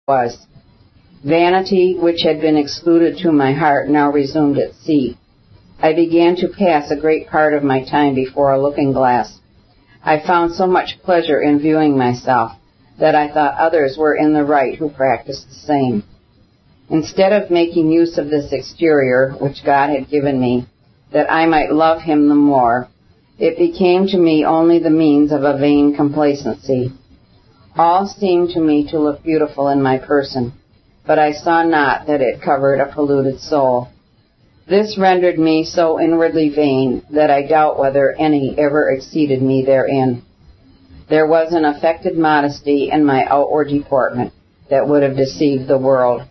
was. Vanity, which had been excluded to my heart, now resumed its seat. I began to pass a great part of my time before a looking-glass. I found so much pleasure in viewing myself that I thought others were in the right who practiced the same. Instead of making use of this exterior, which God had given me, that I might love Him the more, it became to me only the means of a vain complacency. All seemed to me to look beautiful in my person, but I saw not that it covered a polluted soul. This rendered me so inwardly vain that I doubt whether any ever exceeded me therein. There was an affected modesty in my outward deportment that would have deceived the world.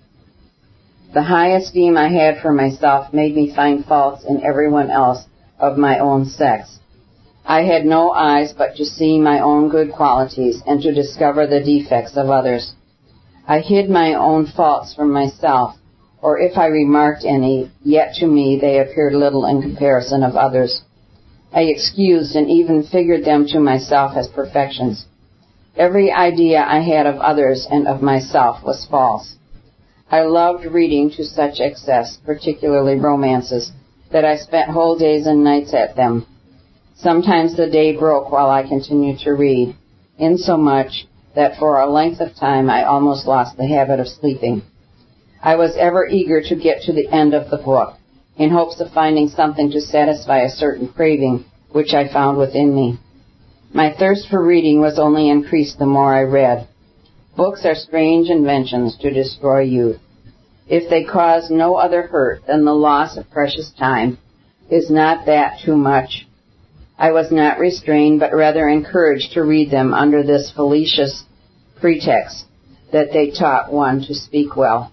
The high esteem I had for myself made me find faults in everyone else of my own sex. I had no eyes but to see my own good qualities and to discover the defects of others. I hid my own faults from myself, or if I remarked any, yet to me they appeared little in comparison of others. I excused and even figured them to myself as perfections. Every idea I had of others and of myself was false. I loved reading to such excess, particularly romances, that I spent whole days and nights at them. Sometimes the day broke while I continued to read, insomuch that for a length of time I almost lost the habit of sleeping. I was ever eager to get to the end of the book, in hopes of finding something to satisfy a certain craving which I found within me. My thirst for reading was only increased the more I read. Books are strange inventions to destroy youth. If they cause no other hurt than the loss of precious time, is not that too much? I was not restrained, but rather encouraged to read them under this fallacious pretext that they taught one to speak well.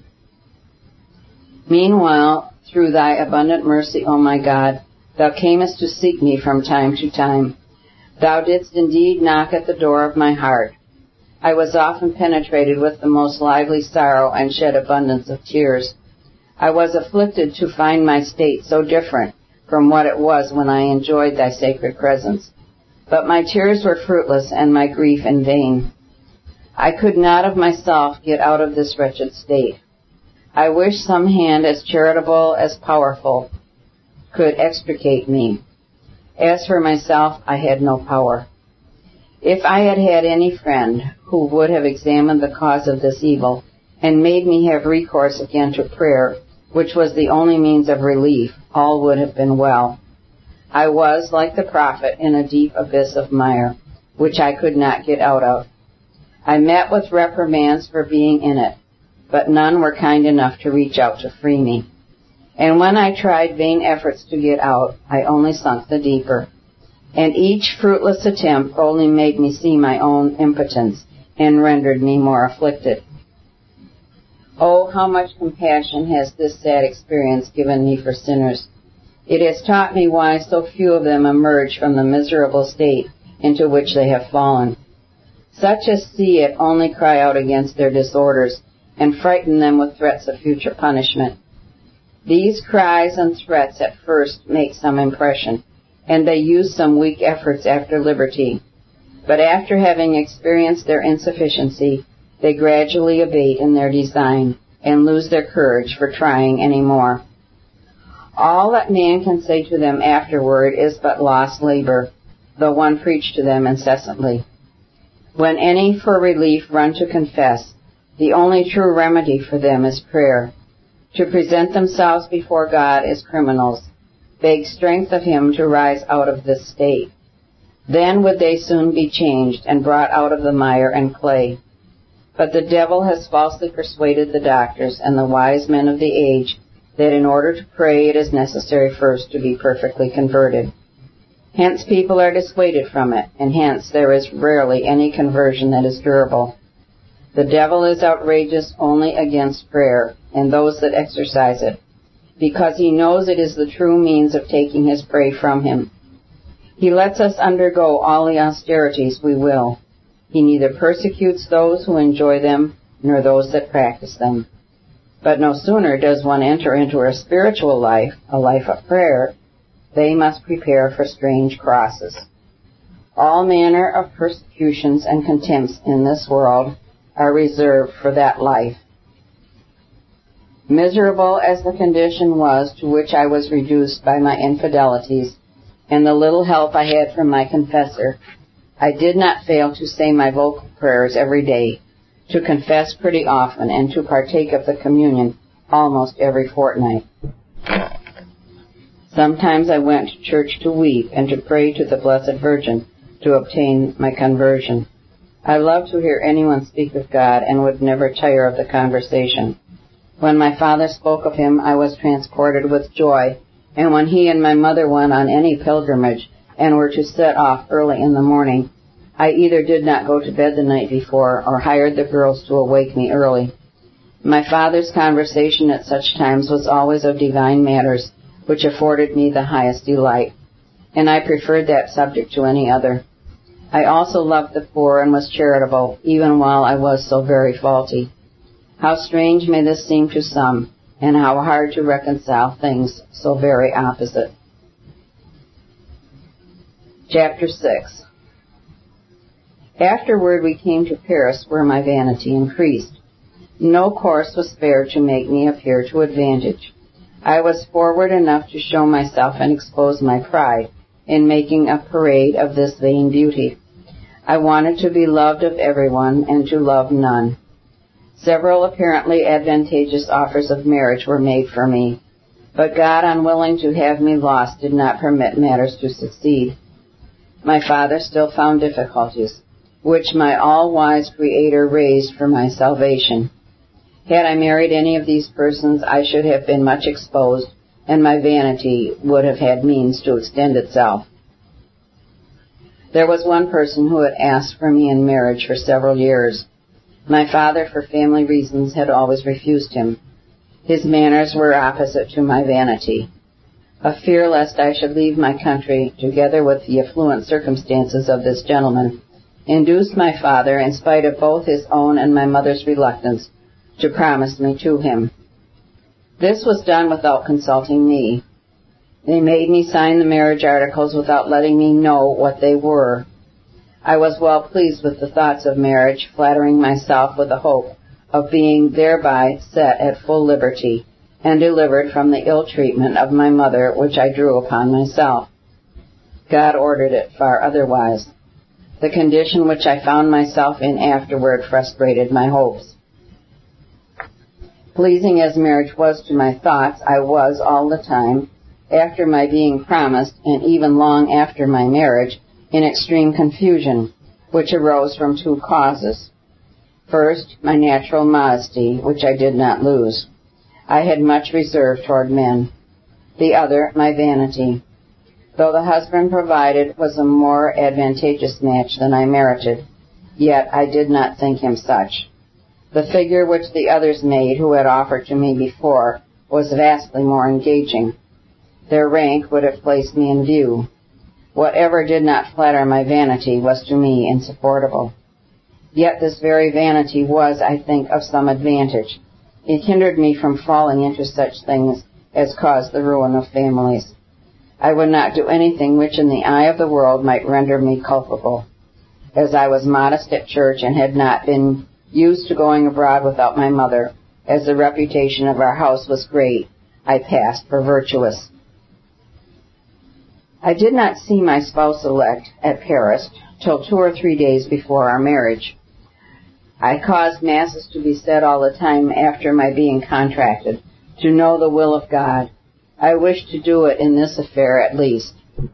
Meanwhile, through thy abundant mercy, O my God, thou camest to seek me from time to time. Thou didst indeed knock at the door of my heart. I was often penetrated with the most lively sorrow and shed abundance of tears. I was afflicted to find my state so different from what it was when I enjoyed thy sacred presence. But my tears were fruitless and my grief in vain. I could not of myself get out of this wretched state. I wish some hand as charitable as powerful could extricate me. As for myself, I had no power. If I had had any friend who would have examined the cause of this evil and made me have recourse again to prayer, which was the only means of relief, all would have been well. I was, like the prophet, in a deep abyss of mire, which I could not get out of. I met with reprimands for being in it, but none were kind enough to reach out to free me. And when I tried vain efforts to get out, I only sunk the deeper. And each fruitless attempt only made me see my own impotence and rendered me more afflicted. Oh, how much compassion has this sad experience given me for sinners. It has taught me why so few of them emerge from the miserable state into which they have fallen. Such as see it only cry out against their disorders and frighten them with threats of future punishment. These cries and threats at first make some impression, and they use some weak efforts after liberty. But after having experienced their insufficiency, they gradually abate in their design and lose their courage for trying any more. All that man can say to them afterward is but lost labor, though one preach to them incessantly. When any for relief run to confess, the only true remedy for them is prayer. To present themselves before God as criminals, beg strength of Him to rise out of this state. Then would they soon be changed and brought out of the mire and clay. But the devil has falsely persuaded the doctors and the wise men of the age that in order to pray it is necessary first to be perfectly converted. Hence people are dissuaded from it, and hence there is rarely any conversion that is durable. The devil is outrageous only against prayer and those that exercise it, because he knows it is the true means of taking his prey from him. He lets us undergo all the austerities we will. He neither persecutes those who enjoy them, nor those that practice them. But no sooner does one enter into a spiritual life, a life of prayer, they must prepare for strange crosses. All manner of persecutions and contempts in this world are reserved for that life. Miserable as the condition was to which I was reduced by my infidelities, and the little help I had from my confessor, I did not fail to say my vocal prayers every day, to confess pretty often, and to partake of the communion almost every fortnight. Sometimes I went to church to weep and to pray to the Blessed Virgin to obtain my conversion. I loved to hear anyone speak of God and would never tire of the conversation. When my father spoke of him, I was transported with joy, and when he and my mother went on any pilgrimage and were to set off early in the morning, I either did not go to bed the night before or hired the girls to awake me early. My father's conversation at such times was always of divine matters, which afforded me the highest delight, and I preferred that subject to any other. I also loved the poor and was charitable, even while I was so very faulty. How strange may this seem to some, and how hard to reconcile things so very opposite. Chapter 6. Afterward we came to Paris, where my vanity increased. No course was spared to make me appear to advantage. I was forward enough to show myself and expose my pride in making a parade of this vain beauty. I wanted to be loved of everyone and to love none. Several apparently advantageous offers of marriage were made for me, but God, unwilling to have me lost, did not permit matters to succeed. My father still found difficulties, which my all-wise Creator raised for my salvation. Had I married any of these persons, I should have been much exposed, and my vanity would have had means to extend itself. There was one person who had asked for me in marriage for several years. My father, for family reasons, had always refused him. His manners were opposite to my vanity. A fear lest I should leave my country, together with the affluent circumstances of this gentleman, induced my father, in spite of both his own and my mother's reluctance, to promise me to him. This was done without consulting me. They made me sign the marriage articles without letting me know what they were. I was well pleased with the thoughts of marriage, flattering myself with the hope of being thereby set at full liberty and delivered from the ill treatment of my mother, which I drew upon myself. God ordered it far otherwise. The condition which I found myself in afterward frustrated my hopes. Pleasing as marriage was to my thoughts, I was all the time, after my being promised, and even long after my marriage, in extreme confusion, which arose from two causes. First, my natural modesty, which I did not lose. I had much reserve toward men. The other, my vanity. Though the husband provided was a more advantageous match than I merited, yet I did not think him such. The figure which the others made who had offered to me before was vastly more engaging. Their rank would have placed me in view. Whatever did not flatter my vanity was to me insupportable. Yet this very vanity was, I think, of some advantage. It hindered me from falling into such things as caused the ruin of families. I would not do anything which in the eye of the world might render me culpable. As I was modest at church and had not been used to going abroad without my mother, as the reputation of our house was great, I passed for virtuous. I did not see my spouse-elect at Paris till 2 or 3 days before our marriage. I caused masses to be said all the time after my being contracted, to know the will of God. I wished to do it in this affair at least.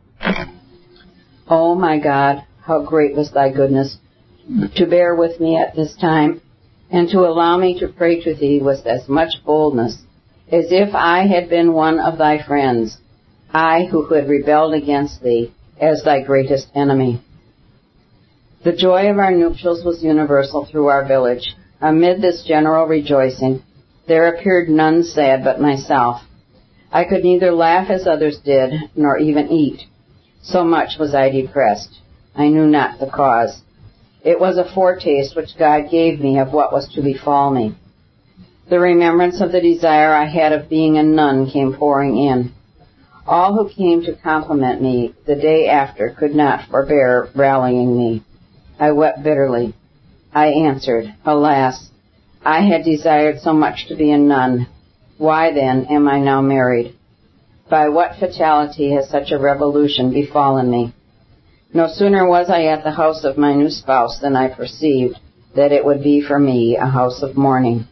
O my God, how great was thy goodness to bear with me at this time, and to allow me to pray to thee with as much boldness as if I had been one of thy friends, I who had rebelled against thee as thy greatest enemy. The joy of our nuptials was universal through our village. Amid this general rejoicing, there appeared none sad but myself. I could neither laugh as others did, nor even eat. So much was I depressed. I knew not the cause. It was a foretaste which God gave me of what was to befall me. The remembrance of the desire I had of being a nun came pouring in. All who came to compliment me the day after could not forbear rallying me. I wept bitterly. I answered, Alas, I had desired so much to be a nun. Why, then, am I now married? By what fatality has such a revolution befallen me? No sooner was I at the house of my new spouse than I perceived that it would be for me a house of mourning.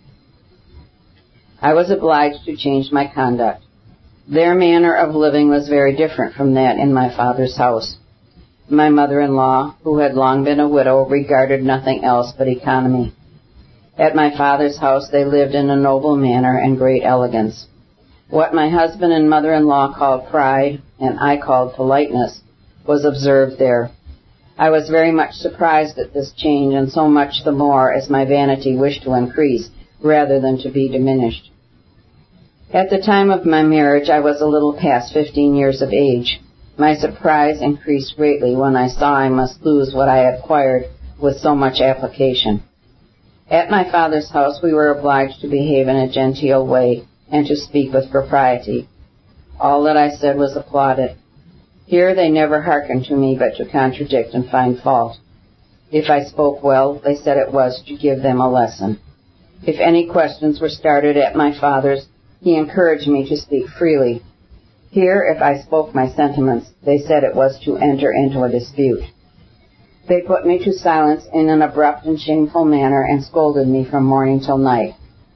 I was obliged to change my conduct. Their manner of living was very different from that in my father's house. My mother-in-law, who had long been a widow, regarded nothing else but economy. At my father's house they lived in a noble manner and great elegance. What my husband and mother-in-law called pride, and I called politeness, was observed there. I was very much surprised at this change, and so much the more as my vanity wished to increase rather than to be diminished. At the time of my marriage I was a little past 15 years of age. My surprise increased greatly when I saw I must lose what I had acquired with so much application. At my father's house we were obliged to behave in a genteel way and to speak with propriety. All that I said was applauded. Here they never hearkened to me but to contradict and find fault. If I spoke well, they said it was to give them a lesson. If any questions were started at my father's, he encouraged me to speak freely. Here, if I spoke my sentiments, they said it was to enter into a dispute. They put me to silence in an abrupt and shameful manner and scolded me from morning till night.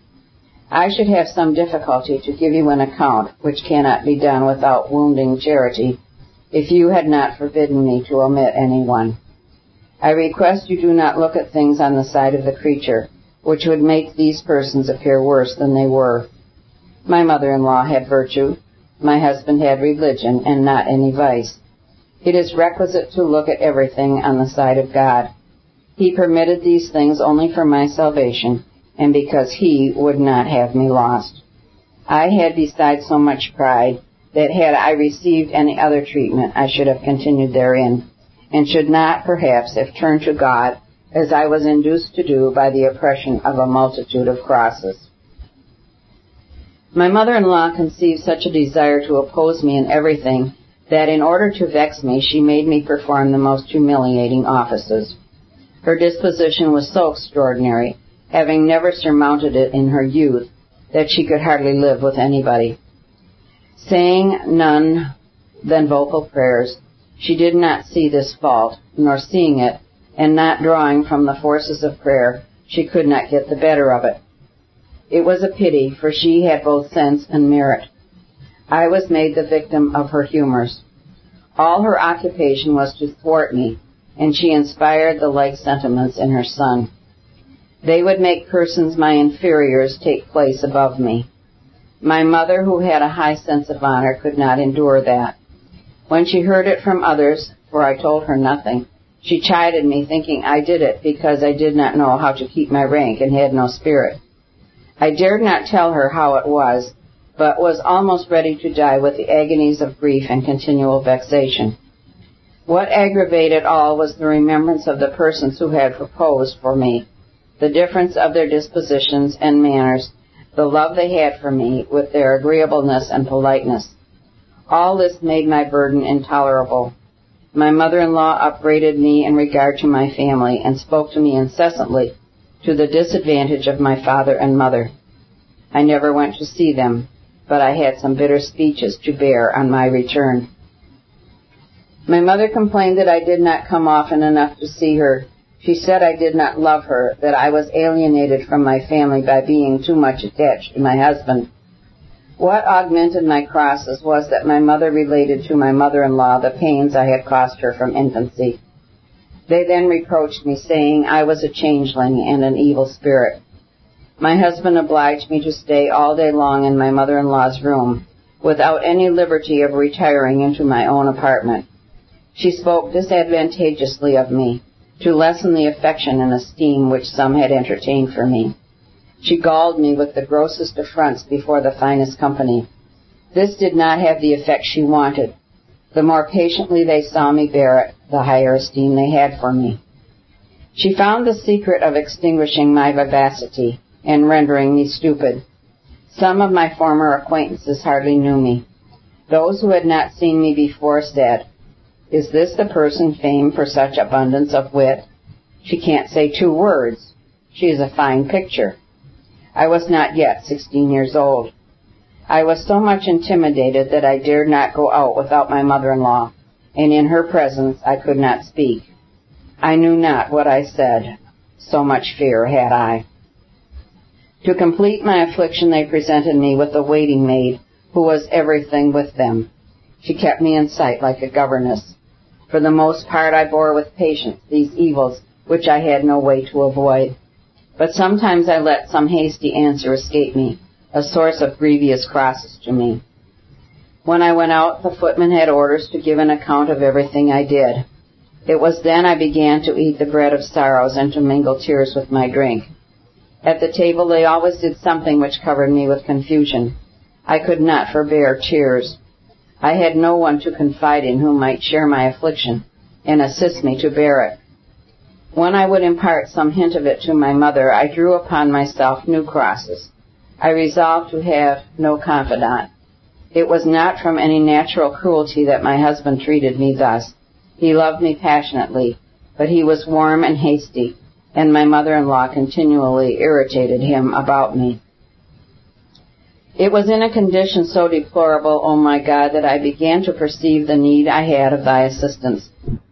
I should have some difficulty to give you an account, which cannot be done without wounding charity, if you had not forbidden me to omit any one. I request you do not look at things on the side of the creature, which would make these persons appear worse than they were. My mother-in-law had virtue. My husband had religion, and not any vice. It is requisite to look at everything on the side of God. He permitted these things only for my salvation, and because He would not have me lost. I had besides so much pride that had I received any other treatment, I should have continued therein, and should not, perhaps, have turned to God, as I was induced to do by the oppression of a multitude of crosses. My mother-in-law conceived such a desire to oppose me in everything that in order to vex me, she made me perform the most humiliating offices. Her disposition was so extraordinary, having never surmounted it in her youth, that she could hardly live with anybody. Saying none than vocal prayers, she did not see this fault, nor seeing it, and not drawing from the forces of prayer, she could not get the better of it. It was a pity, for she had both sense and merit. I was made the victim of her humors. All her occupation was to thwart me, and she inspired the like sentiments in her son. They would make persons my inferiors take place above me. My mother, who had a high sense of honor, could not endure that. When she heard it from others, for I told her nothing, she chided me, thinking I did it because I did not know how to keep my rank and had no spirit. I dared not tell her how it was, but was almost ready to die with the agonies of grief and continual vexation. What aggravated all was the remembrance of the persons who had proposed for me, the difference of their dispositions and manners, the love they had for me, with their agreeableness and politeness. All this made my burden intolerable. My mother-in-law upbraided me in regard to my family, and spoke to me incessantly to the disadvantage of my father and mother. I never went to see them, but I had some bitter speeches to bear on my return. My mother complained that I did not come often enough to see her. She said I did not love her, that I was alienated from my family by being too much attached to my husband. What augmented my crosses was that my mother related to my mother-in-law the pains I had cost her from infancy. They then reproached me, saying I was a changeling and an evil spirit. My husband obliged me to stay all day long in my mother-in-law's room, without any liberty of retiring into my own apartment. She spoke disadvantageously of me, to lessen the affection and esteem which some had entertained for me. She galled me with the grossest affronts before the finest company. This did not have the effect she wanted. The more patiently they saw me bear it, the higher esteem they had for me. She found the secret of extinguishing my vivacity and rendering me stupid. Some of my former acquaintances hardly knew me. Those who had not seen me before said, "Is this the person famed for such abundance of wit?" She can't say 2 words. She is a fine picture. I was not yet 16 years old. I was so much intimidated that I dared not go out without my mother-in-law, and in her presence I could not speak. I knew not what I said. So much fear had I. To complete my affliction, they presented me with a waiting maid, who was everything with them. She kept me in sight like a governess. For the most part, I bore with patience these evils which I had no way to avoid. But sometimes I let some hasty answer escape me, a source of grievous crosses to me. When I went out, the footman had orders to give an account of everything I did. It was then I began to eat the bread of sorrows and to mingle tears with my drink. At the table they always did something which covered me with confusion. I could not forbear tears. I had no one to confide in who might share my affliction and assist me to bear it. When I would impart some hint of it to my mother, I drew upon myself new crosses. I resolved to have no confidant. It was not from any natural cruelty that my husband treated me thus. He loved me passionately, but he was warm and hasty, and my mother-in-law continually irritated him about me. It was in a condition so deplorable, O my God, that I began to perceive the need I had of thy assistance.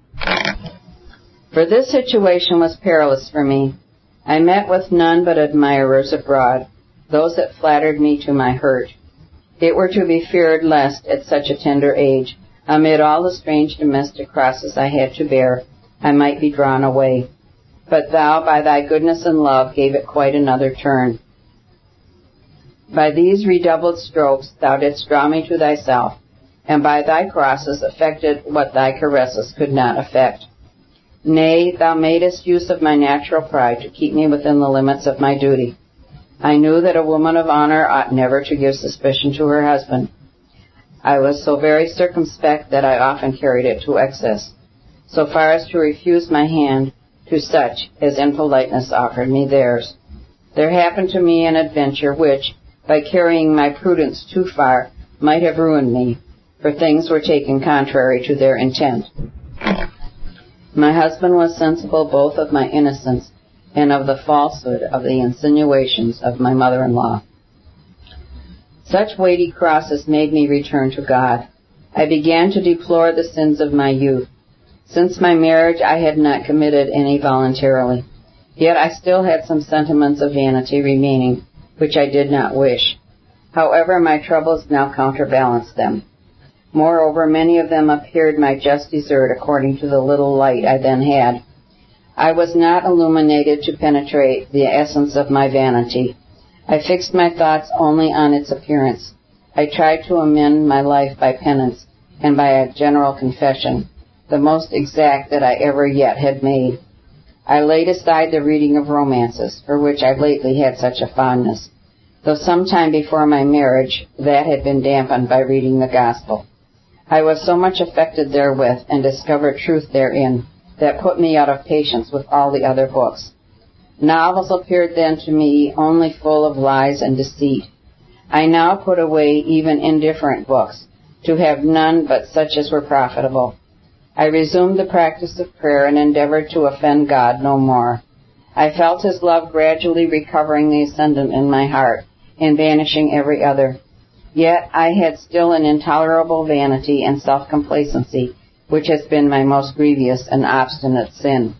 For this situation was perilous for me. I met with none but admirers abroad, those that flattered me to my hurt. It were to be feared lest, at such a tender age, amid all the strange domestic crosses I had to bear, I might be drawn away. But thou, by thy goodness and love, gave it quite another turn. By these redoubled strokes thou didst draw me to thyself, and by thy crosses effected what thy caresses could not effect. Nay, thou madest use of my natural pride to keep me within the limits of my duty. I knew that a woman of honor ought never to give suspicion to her husband. I was so very circumspect that I often carried it to excess, so far as to refuse my hand to such as in politeness offered me theirs. There happened to me an adventure which, by carrying my prudence too far, might have ruined me, for things were taken contrary to their intent. My husband was sensible both of my innocence and of the falsehood of the insinuations of my mother-in-law. Such weighty crosses made me return to God. I began to deplore the sins of my youth. Since my marriage I had not committed any voluntarily, yet I still had some sentiments of vanity remaining, which I did not wish. However, my troubles now counterbalanced them. Moreover, many of them appeared my just desert according to the little light I then had. I was not illuminated to penetrate the essence of my vanity. I fixed my thoughts only on its appearance. I tried to amend my life by penance and by a general confession, the most exact that I ever yet had made. I laid aside the reading of romances, for which I lately had such a fondness, though some time before my marriage that had been dampened by reading the Gospel. I was so much affected therewith, and discovered truth therein, that put me out of patience with all the other books. Novels appeared then to me only full of lies and deceit. I now put away even indifferent books, to have none but such as were profitable. I resumed the practice of prayer and endeavored to offend God no more. I felt His love gradually recovering the ascendant in my heart and banishing every other. Yet I had still an intolerable vanity and self-complacency, which has been my most grievous and obstinate sin.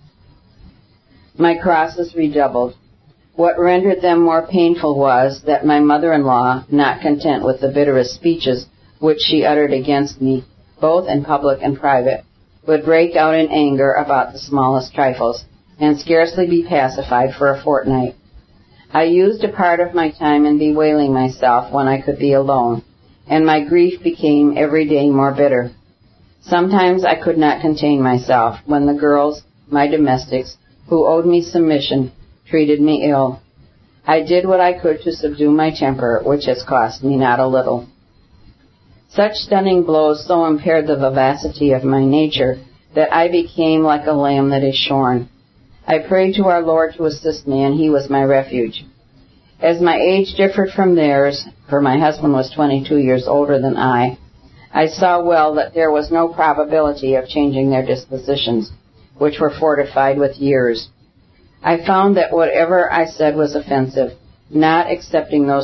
My crosses redoubled. What rendered them more painful was that my mother-in-law, not content with the bitterest speeches which she uttered against me, both in public and private, would break out in anger about the smallest trifles, and scarcely be pacified for a fortnight. I used a part of my time in bewailing myself when I could be alone, and my grief became every day more bitter. Sometimes I could not contain myself when the girls, my domestics, who owed me submission, treated me ill. I did what I could to subdue my temper, which has cost me not a little. Such stunning blows so impaired the vivacity of my nature that I became like a lamb that is shorn. I prayed to our Lord to assist me, and He was my refuge. As my age differed from theirs, for my husband was 22 years older than I saw well that there was no probability of changing their dispositions, which were fortified with years. I found that whatever I said was offensive, not excepting those